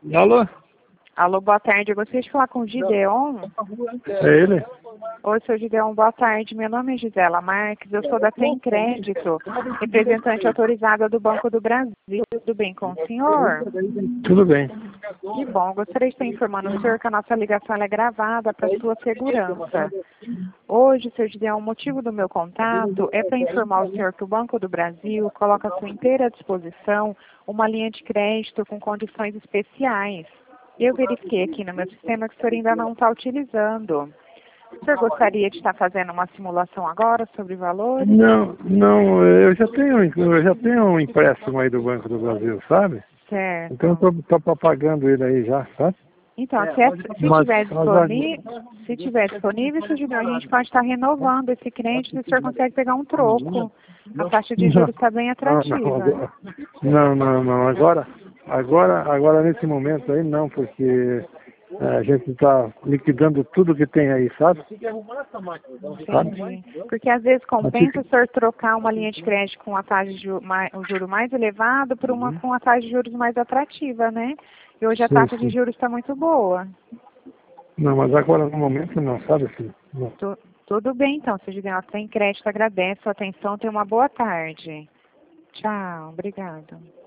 Alô? Alô, boa tarde. Eu gostaria de falar com o Gideon. É ele? Oi, seu Gideon, boa tarde. Meu nome é Gisela Marques, eu sou da Tem Crédito, representante autorizada do Banco do Brasil. Tudo bem com o senhor? Tudo bem. Que bom. Gostaria de estar informando o senhor que a nossa ligação é gravada para sua segurança. Hoje, seu Gideon, o motivo do meu contato é para informar o senhor que o Banco do Brasil coloca à sua inteira disposição uma linha de crédito com condições especiais. Eu verifiquei aqui no meu sistema que o senhor ainda não está utilizando. O senhor gostaria de estar fazendo uma simulação agora sobre valores? Não, eu já tenho um empréstimo aí do Banco do Brasil, sabe? Certo. Então eu tô pagando ele aí já, sabe? Então, se tiver disponível, seu Gideon, a gente pode estar renovando esse crédito e o senhor consegue pegar um troco. A taxa de juros está bem atrativa. Não. Agora nesse momento aí não, porque a gente está liquidando tudo que tem aí, sabe? Entendi. Porque às vezes compensa o senhor trocar uma linha de crédito com a taxa de um juro mais elevado por uma com a taxa de juros mais atrativa, né? E hoje a taxa de juros está muito boa. Não, mas agora no momento não, sabe, filho? Tudo bem então, seu Gideon. Tem crédito, agradeço a atenção, tenha uma boa tarde. Tchau, obrigado.